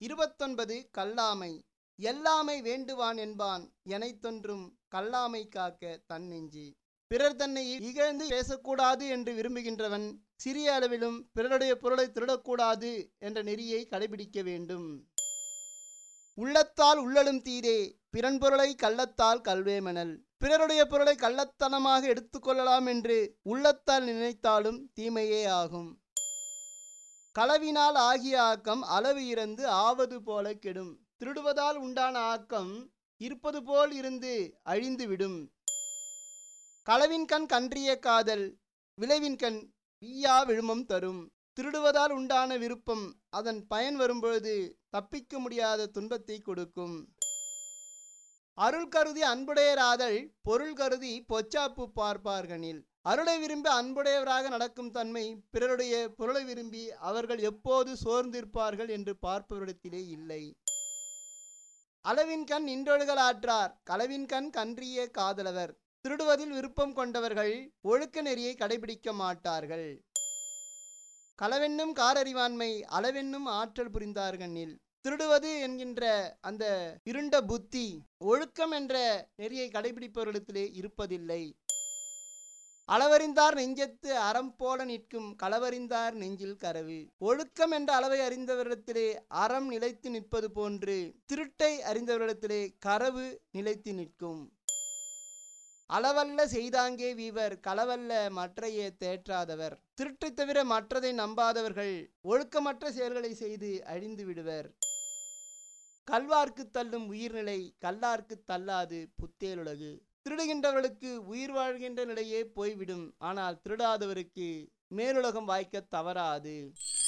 29 கல்லாமை. எல்லாமை வேண்டுவான் என்பான் எனைத்தொன்றும் கல்லாமை காக்க தன் நெஞ்சு. பிறர் தன்னை இகழ்ந்து பேசக்கூடாது என்று விரும்புகின்றவன் சிறிய அளவிலும் பிறருடைய பொருளை திருடக்கூடாது என்ற நெறியை கடைபிடிக்க வேண்டும். உள்ளத்தால் உள்ளலும் தீதே, பிறன் பொருளை கள்ளத்தால் கல்வேமெனல். பிறருடைய பொருளை கள்ளத்தனமாக எடுத்துக்கொள்ளலாம் என்று உள்ளத்தால் நினைத்தாலும் தீமையே ஆகும். களவினால் ஆகிய ஆக்கம் அளவு இறந்து ஆவது போல கெடும். திருடுவதால் உண்டான ஆக்கம் இருப்பது போல் இருந்து அழிந்துவிடும். களவின்கண் கன்றிய காதல் விளைவின்கண் வீயா விழுமம் தரும். திருடுவதால் உண்டான விருப்பம் அதன் பயன் வரும்பொழுது தப்பிக்க முடியாத துன்பத்தை கொடுக்கும். அருள் கருதி அன்புடையராதல் பொருள் கருதி பொச்சாப்பு பார்ப்பார்கனில். அருளை விரும்பி அன்புடையவராக நடக்கும் தன்மை பிறருடைய பொருளை விரும்பி அவர்கள் எப்போது சோர்ந்திருப்பார்கள் என்று பார்ப்பவரிடத்திலே இல்லை. அளவின்கண் நின்றொழுகல் ஆற்றார் களவின்கண் கன்றிய காதலவர். திருடுவதில் விருப்பம் கொண்டவர்கள் ஒழுக்க நெறியை கடைபிடிக்க மாட்டார்கள். களவென்னும் காரறிவாண்மை அளவென்னும் ஆற்றல் புரிந்தார்கண்ணில். திருடுவது என்கின்ற அந்த இருண்ட புத்தி ஒழுக்கம் என்ற நெறியை கடைபிடிப்பவர்களிடத்திலே இருப்பதில்லை. அளவறிந்தார் நெஞ்சத்து அறம் போல நிற்கும் களவறிந்தார் நெஞ்சில் கரவு. ஒழுக்கம் என்ற அளவை அறிந்தவரிடத்திலே அறம் நிலைத்து நிற்பது போன்று திருட்டை அறிந்தவரிடத்திலே கரவு நிலைத்து நிற்கும். அளவல்ல செய்தாங்கே வீவர் களவல்ல மற்றையே தேற்றாதவர். திருட்டை தவிர மற்றதை நம்பாதவர்கள் ஒழுக்கமற்ற செயல்களை செய்து அழிந்து விடுவர். கல்வார்க்கு தள்ளும் உயிர்நிலை கல்லார்க்கு தள்ளாது புத்தேலுலகு. திருடுகின்றவர்களுக்கு உயிர் வாழ்கின்ற நிலையே போய்விடும். ஆனால் திருடாதவருக்கு மேலுலகம் வாய்க்க தவறாது.